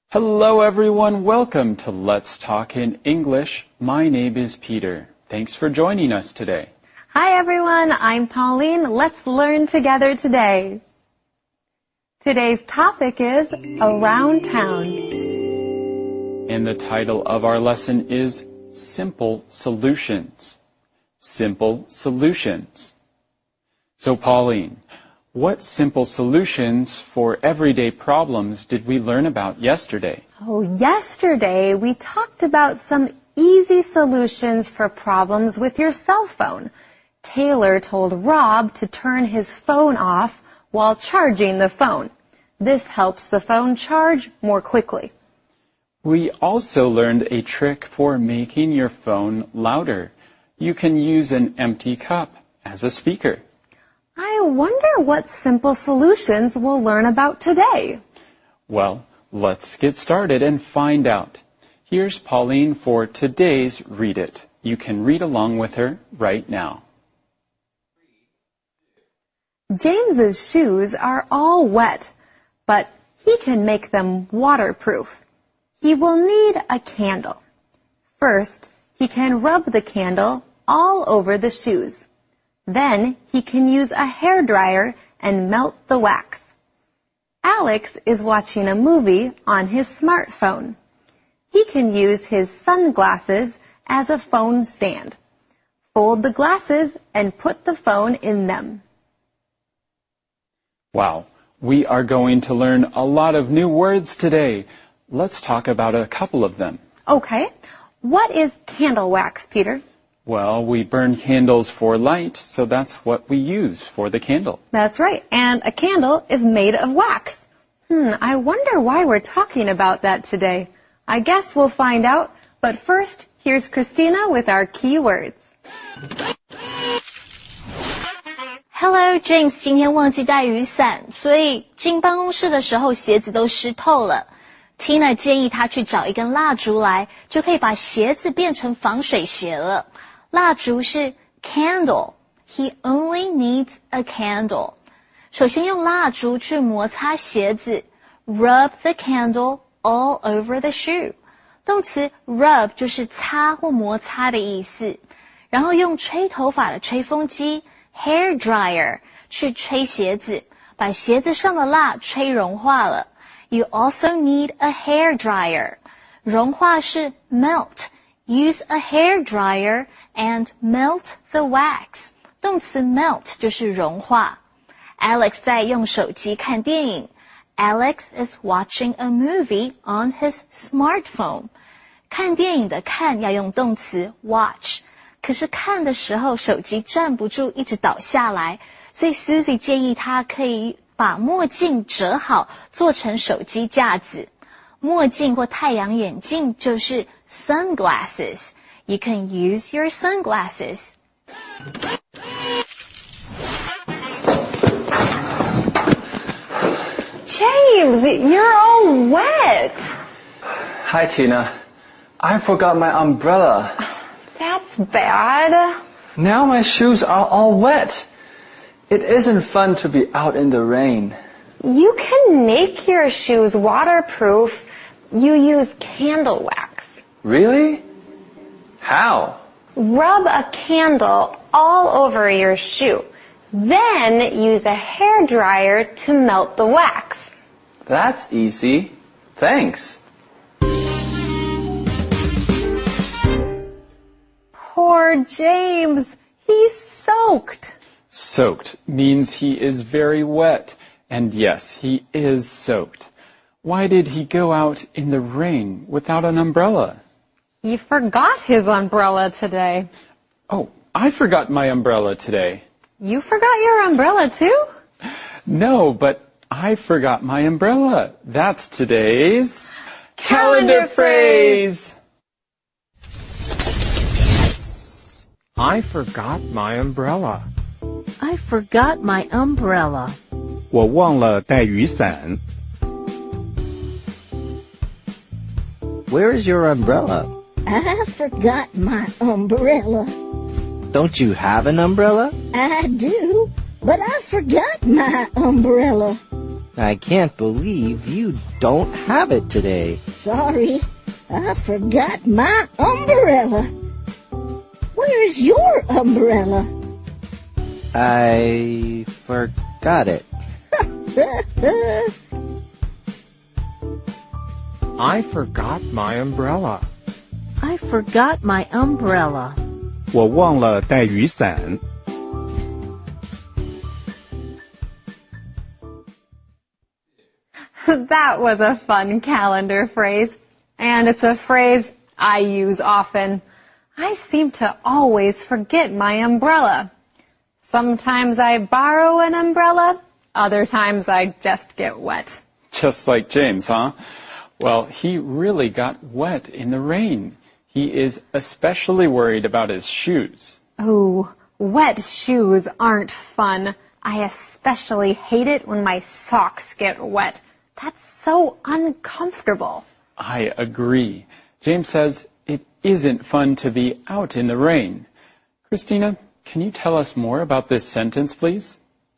Hello everyone, welcome to Let's Talk in English. My name is Peter. Thanks for joining us today. Hi everyone, I'm Pauline. Let's learn together today. Today's topic is Around Town. And the title of our lesson is Simple Solutions. Simple Solutions. So Pauline, what simple solutions for everyday problems did we learn about yesterday? Yesterday we talked about some easy solutions for problems with your cell phone. Taylor told Rob to turn his phone off while charging the phone. This helps the phone charge more quickly. We also learned a trick for making your phone louder. You can use an empty cup as a speaker. I wonder what simple solutions we'll learn about today. Well, let's get started and find out. Here's Pauline for today's Read It. You can read along with her right now. James's shoes are all wet, but he can make them waterproof. He will need a candle. First, he can rub the candle all over the shoes. Then he can use a hairdryer and melt the wax. Alex is watching a movie on his smartphone. He can use his sunglasses as a phone stand. Fold the glasses and put the phone in them. Wow, we are going to learn a lot of new words today. Let's talk about a couple of them. Okay, what is candle wax, Peter? Well, we burn candles for light, so that's what we use for the candle. That's right, and a candle is made of wax. I wonder why we're talking about that today. I guess we'll find out, but first, here's Christina with our key words. Hello, James 今天忘记带雨伞，所以进办公室的时候鞋子都湿透了。Tina 建议他去找一根蜡烛来，就可以把鞋子变成防水鞋了。蜡烛是 candle. He only needs a candle. 首先用蜡烛去摩擦鞋子 rub the candle all over the shoe. 动词 rub 就是擦或摩擦的意思。然后用吹头发的吹风机 hair dryer 去吹鞋子，把鞋子上的蜡吹融化了。You also need a hair dryer. 融化是 melt.Use a hair dryer and melt the wax. 动词 melt 就是融化。Alex 在用手机看电影。Alex is watching a movie on his smartphone. 看电影的看要用动词 watch. 可是看的时候手机站不住，一直倒下来，所以 Susie 建议他可以把墨镜折好，做成手机架子。墨镜或太阳眼镜就是 sunglasses. You can use your sunglasses. James, you're all wet. Hi, Tina. I forgot my umbrella. That's bad. Now my shoes are all wet. It isn't fun to be out in the rain. You can make your shoes waterproof. You use candle wax. Really? How? Rub a candle all over your shoe. Then use a hairdryer to melt the wax. That's easy. Thanks. Poor James. He's soaked. Soaked means he is very wet. And yes, he is soaked. Why did he go out in the rain without an umbrella? He forgot his umbrella today. Oh, I forgot my umbrella today. You forgot your umbrella too? No, but I forgot my umbrella. That's today's Calendar phrase. I forgot my umbrella. I forgot my umbrella. 我忘了带雨伞。 Where is your umbrella? I forgot my umbrella. Don't you have an umbrella? I do, but I forgot my umbrella. I can't believe you don't have it today. Sorry, I forgot my umbrella. Where's your umbrella? I forgot it. I forgot my umbrella. I forgot my umbrella. 我忘了带雨伞。 That was a fun calendar phrase, and it's a phrase I use often. I seem to always forget my umbrella. Sometimes I borrow an umbrella, other times I just get wet. Just like James, huh? Well, he really got wet in the rain. He is especially worried about his shoes. Oh, wet shoes aren't fun. I especially hate it when my socks get wet. That's so uncomfortable. I agree. James says it isn't fun to be out in the rain. Christina, can you tell us more about this sentence, please?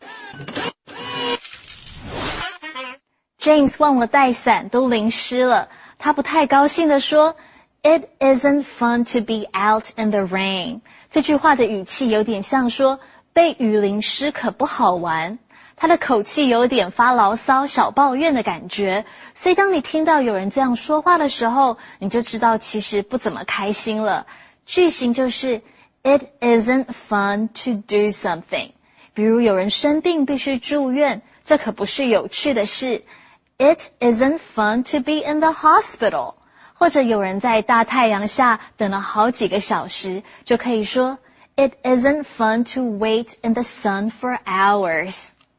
James 忘了带伞，都淋湿了。他不太高兴地说 It isn't fun to be out in the rain. 这句话的语气有点像说被雨淋湿可不好玩。他的口气有点发牢骚、小抱怨的感觉，所以当你听到有人这样说话的时候，你就知道其实不怎么开心了。句型就是 It isn't fun to do something. 比如有人生病必须住院，这可不是有趣的事。It isn't fun to be in the hospital. 或者有人在大太阳下等了好几个小时，就可以说 It isn't fun to wait in the sun for hours.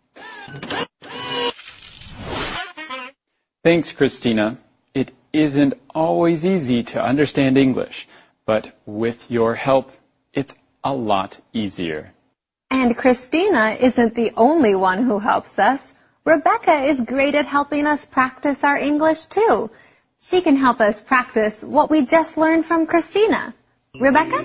Thanks, Christina. It isn't always easy to understand English, but with your help, it's a lot easier. And Christina isn't the only one who helps us. Rebecca is great at helping us practice our English too. She can help us practice what we just learned from Christina. Rebecca?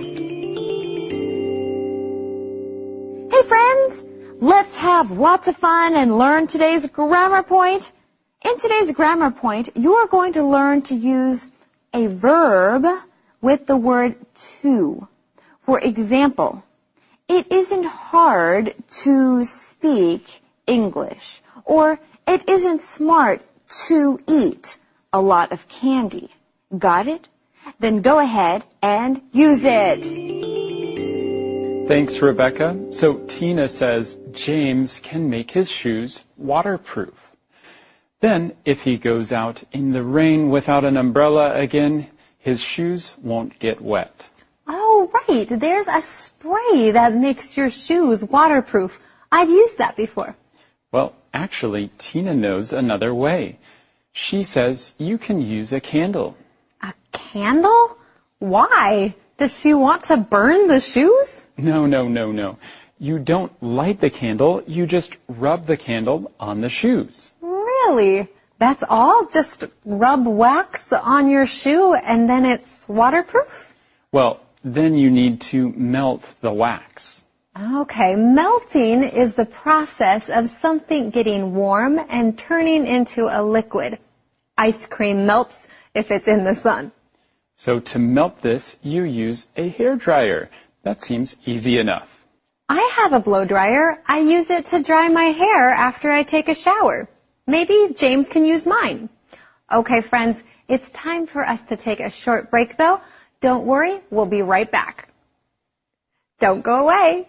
Hey friends! Let's have lots of fun and learn today's grammar point. In today's grammar point, you are going to learn to use a verb with the word to. For example, it isn't hard to speak English, or it isn't smart to eat a lot of candy. Got it? Then go ahead and use it. Thanks, Rebecca. So Tina says James can make his shoes waterproof. Then, if he goes out in the rain without an umbrella again, his shoes won't get wet. Oh, right. There's a spray that makes your shoes waterproof. I've used that before. Well, actually, Tina knows another way. She says you can use a candle. A candle? Why? Does she want to burn the shoes? No. You don't light the candle, you just rub the candle on the shoes. Really? That's all? Just rub wax on your shoe and then it's waterproof? Well, then you need to melt the wax. Okay, melting is the process of something getting warm and turning into a liquid. Ice cream melts if it's in the sun. So to melt this, you use a hairdryer. That seems easy enough. I have a blow dryer. I use it to dry my hair after I take a shower. Maybe James can use mine. Okay, friends, it's time for us to take a short break, though. Don't worry, we'll be right back. Don't go away.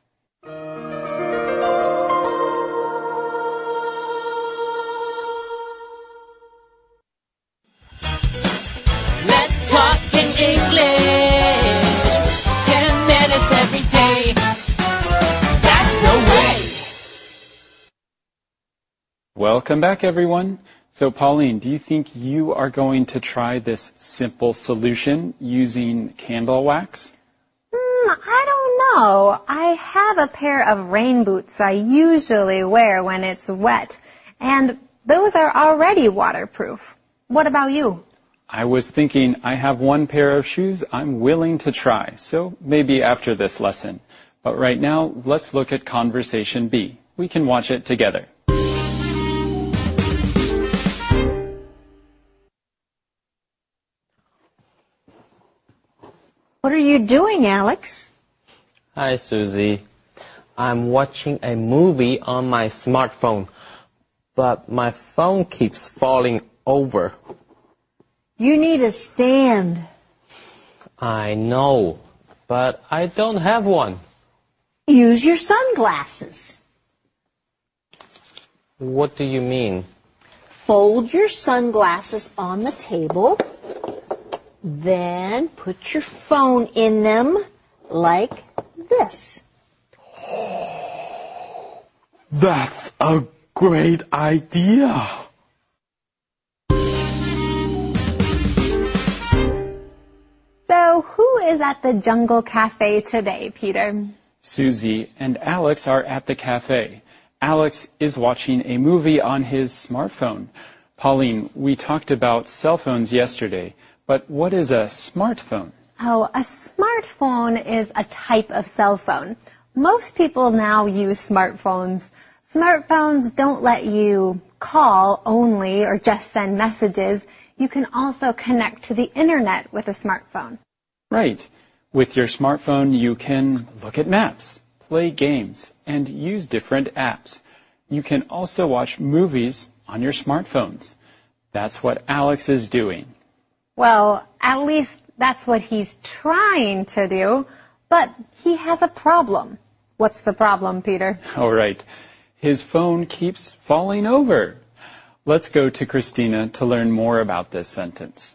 Let's talk in English. 10 minutes every day. That's the way. Welcome back, everyone. So, Pauline, do you think you are going to try this simple solution using candle wax? I don't know. I have a pair of rain boots I usually wear when it's wet, and those are already waterproof. What about you? I was thinking I have one pair of shoes I'm willing to try, so maybe after this lesson. But right now, let's look at Conversation B. We can watch it together. What are you doing, Alex? Hi, Susie. I'm watching a movie on my smartphone, but my phone keeps falling over. You need a stand. I know, but I don't have one. Use your sunglasses. What do you mean? Fold your sunglasses on the table. Then put your phone in them like this. That's a great idea. So who is at the Jungle Cafe today, Peter? Susie and Alex are at the cafe. Alex is watching a movie on his smartphone. Pauline, we talked about cell phones yesterday, but what is a smartphone? Oh, a smartphone is a type of cell phone. Most people now use smartphones. Smartphones don't let you call only or just send messages. You can also connect to the internet with a smartphone. Right. With your smartphone, you can look at maps, play games, and use different apps. You can also watch movies on your smartphones. That's what Alex is doing. Well, at least that's what he's trying to do, but he has a problem. What's the problem, Peter? All right. His phone keeps falling over. Let's go to Christina to learn more about this sentence.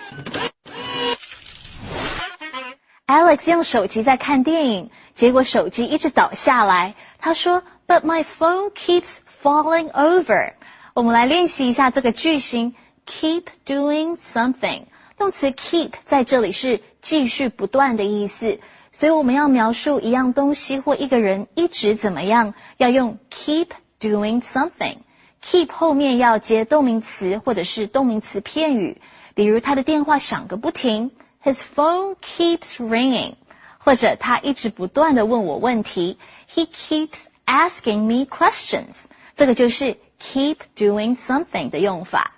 Alex 用手机在看电影，结果手机一直倒下来。他说 ，But my phone keeps falling over。我们来练习一下这个句型 ，keep doing something。动词 keep 在这里是继续不断的意思，所以我们要描述一样东西或一个人一直怎么样，要用 keep doing something。keep 后面要接动名词或者是动名词片语，比如他的电话响个不停。His phone keeps ringing， 或者他一直不断地问我问题。He keeps asking me questions， 这个就是 keep doing something 的用法。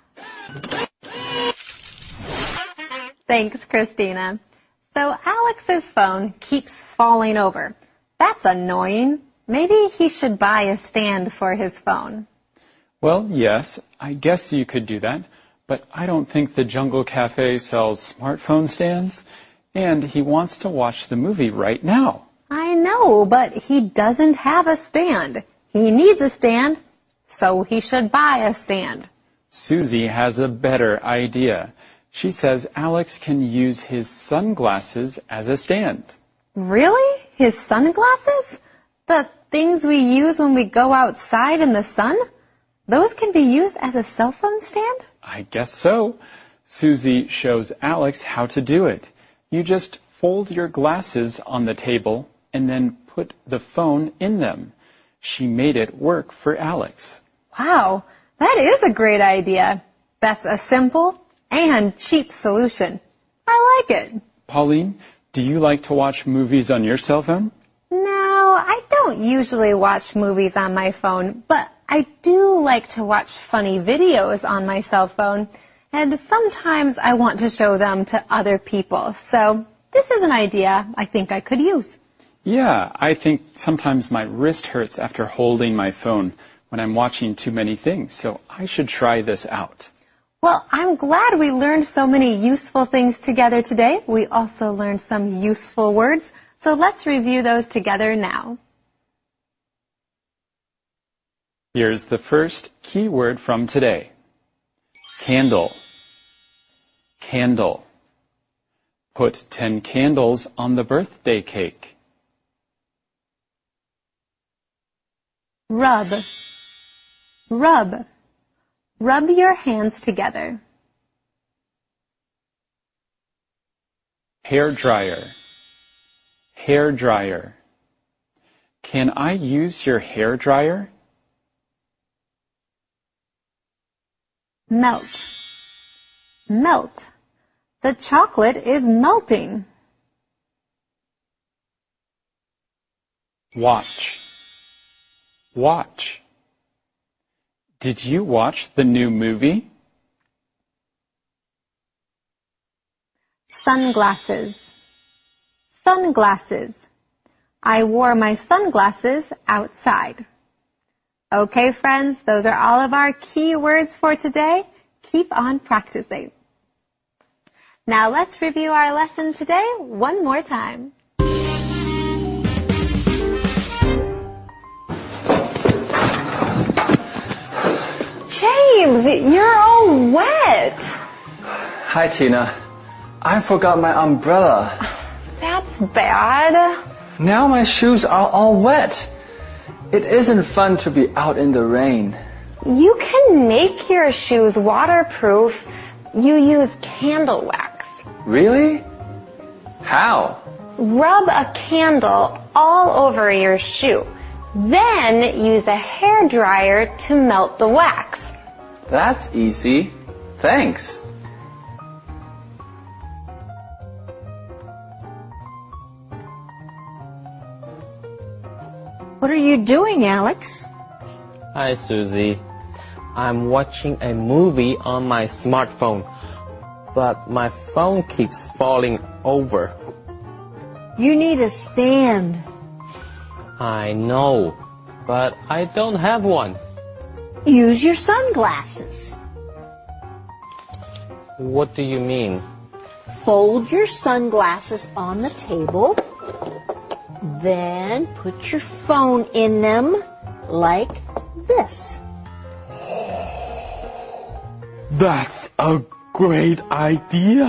Thanks, Christina. So Alex's phone keeps falling over. That's annoying. Maybe he should buy a stand for his phone. Well, yes, I guess you could do that. But I don't think the Jungle Cafe sells smartphone stands, and he wants to watch the movie right now. I know, but he doesn't have a stand. He needs a stand, so he should buy a stand. Susie has a better idea. She says Alex can use his sunglasses as a stand. Really? His sunglasses? The things we use when we go outside in the sun? Those can be used as a cell phone stand? I guess so. Susie shows Alex how to do it. You just fold your glasses on the table and then put the phone in them. She made it work for Alex. Wow, that is a great idea. That's a simple and cheap solution. I like it. Pauline, do you like to watch movies on your cell phone? No, I don't usually watch movies on my phone, but I do like to watch funny videos on my cell phone, and sometimes I want to show them to other people. So this is an idea I think I could use. Yeah, I think sometimes my wrist hurts after holding my phone when I'm watching too many things, so I should try this out. Well, I'm glad we learned so many useful things together today. We also learned some useful words, so let's review those together now. Here's the first key word from today. Candle. Candle. Put 10 candles on the birthday cake. Rub. Rub. Rub your hands together. Hair dryer. Hair dryer. Can I use your hair dryer? Melt. Melt. The chocolate is melting. Watch. Watch. Did you watch the new movie? Sunglasses. Sunglasses. I wore my sunglasses outside. Okay, friends, those are all of our key words for today. Keep on practicing. Now let's review our lesson today one more time. James, you're all wet. Hi, Tina. I forgot my umbrella. That's bad. Now my shoes are all wet. It isn't fun to be out in the rain. You can make your shoes waterproof. You use candle wax. Really? How? Rub a candle all over your shoe. Then use a hairdryer to melt the wax. That's easy. Thanks. What are you doing, Alex? Hi, Susie. I'm watching a movie on my smartphone, but my phone keeps falling over. You need a stand. I know, but I don't have one. Use your sunglasses. What do you mean? Fold your sunglasses on the table. Then put your phone in them like this. That's a great idea.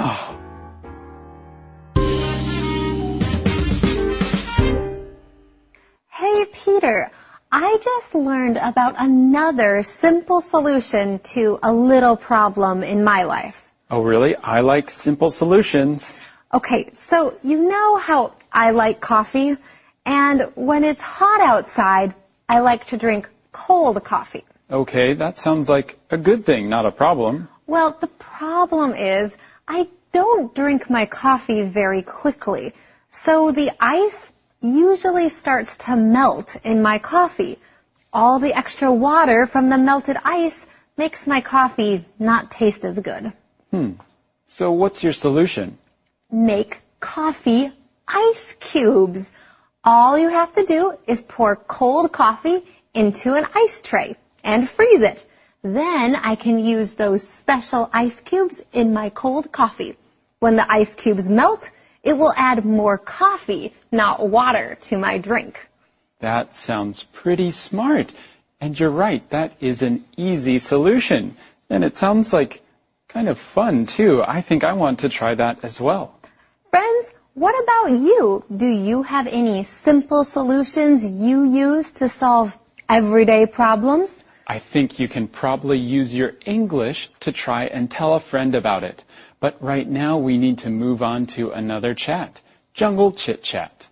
Hey, Peter, I just learned about another simple solution to a little problem in my life. Oh, really? I like simple solutions. Okay, so you know how I like coffee? And when it's hot outside, I like to drink cold coffee. Okay, that sounds like a good thing, not a problem. Well, the problem is I don't drink my coffee very quickly. So the ice usually starts to melt in my coffee. All the extra water from the melted ice makes my coffee not taste as good. So what's your solution? Make coffee ice cubes. All you have to do is pour cold coffee into an ice tray and freeze it. Then I can use those special ice cubes in my cold coffee. When the ice cubes melt, it will add more coffee, not water, to my drink. That sounds pretty smart. And you're right, that is an easy solution. And it sounds like kind of fun, too. I think I want to try that as well. Friends, what about you? Do you have any simple solutions you use to solve everyday problems? I think you can probably use your English to try and tell a friend about it. But right now we need to move on to another chat. Jungle Chit Chat.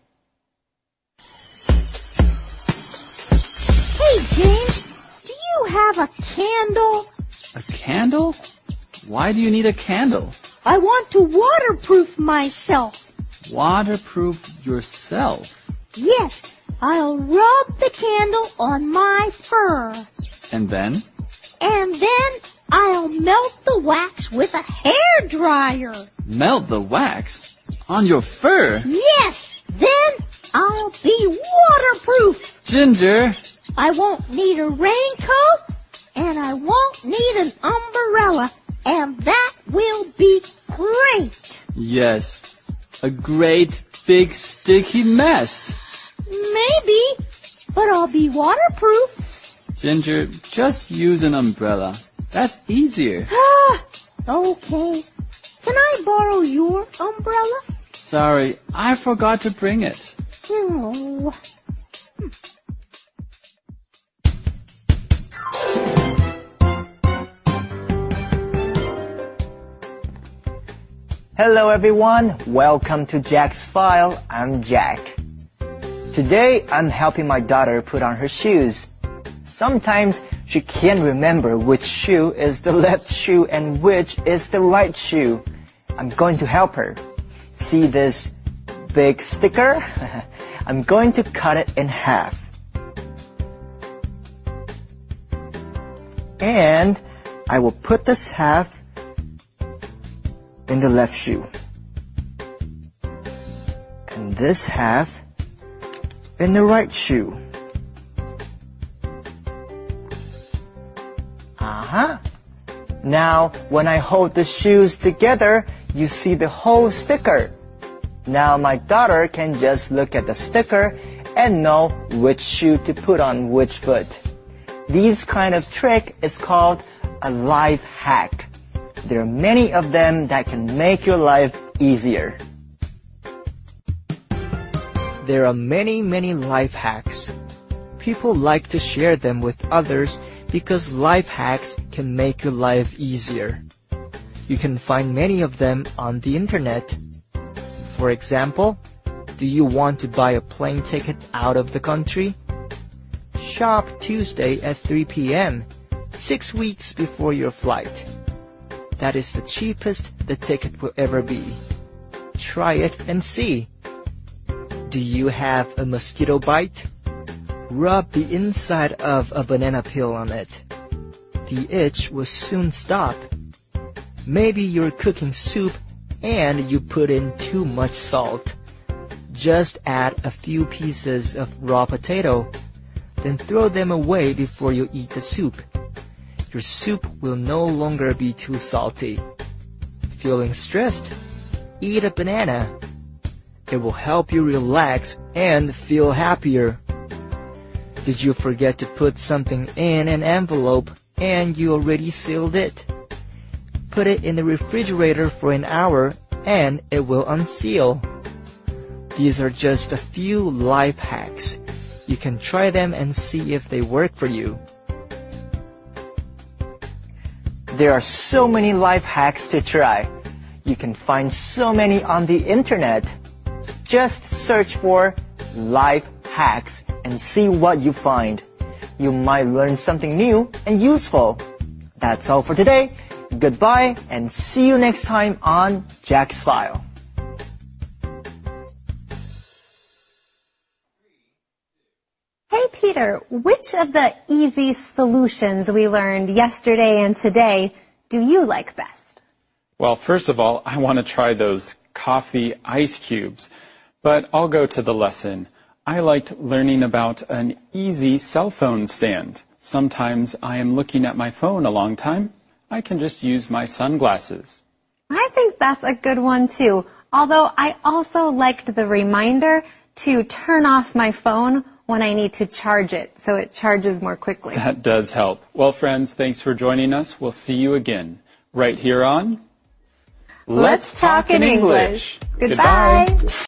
Hey, James, do you have a candle? A candle? Why do you need a candle? I want to waterproof myself. Waterproof yourself? Yes, I'll rub the candle on my fur. And then? And then I'll melt the wax with a hairdryer. Melt the wax? On your fur? Yes, then I'll be waterproof. Ginger! I won't need a raincoat, and I won't need an umbrella, and that will be great. Yes, a great big sticky mess. Maybe, but I'll be waterproof. Ginger, just use an umbrella. That's easier. Okay. Can I borrow your umbrella? Sorry, I forgot to bring it. Oh. Hello everyone, welcome to Jack's File. I'm Jack. Today I'm helping my daughter put on her shoes. Sometimes she can't remember which shoe is the left shoe and which is the right shoe. I'm going to help her. See this big sticker? I'm going to cut it in half. And I will put this half in the left shoe. And this half in the right shoe. Now, when I hold the shoes together, you see the whole sticker. Now my daughter can just look at the sticker and know which shoe to put on which foot. This kind of trick is called a life hack. There are many of them that can make your life easier. There are many life hacks. People like to share them with others because life hacks can make your life easier. You can find many of them on the internet. For example, do you want to buy a plane ticket out of the country? Shop Tuesday at 3 p.m., 6 weeks before your flight. That is the cheapest the ticket will ever be. Try it and see. Do you have a mosquito bite? Rub the inside of a banana peel on it. The itch will soon stop. Maybe you're cooking soup and you put in too much salt. Just add a few pieces of raw potato, then throw them away before you eat the soup. Your soup will no longer be too salty. Feeling stressed? Eat a banana. It will help you relax and feel happier. Did you forget to put something in an envelope and you already sealed it? Put it in the refrigerator for an hour and it will unseal. These are just a few life hacks. You can try them and see if they work for you. There are so many life hacks to try. You can find so many on the internet. Just search for life hacks and see what you find. You might learn something new and useful. That's all for today. Goodbye and see you next time on Jack's File. Hey Peter, which of the easy solutions we learned yesterday and today do you like best? Well, first of all, I want to try those coffee ice cubes, but I'll go to the lesson. I liked learning about an easy cell phone stand. Sometimes I am looking at my phone a long time. I can just use my sunglasses. I think that's a good one too, although I also liked the reminder to turn off my phone when I need to charge it, so it charges more quickly. That does help. Well, friends, thanks for joining us. We'll see you again right here on Let's Talk in English. Goodbye.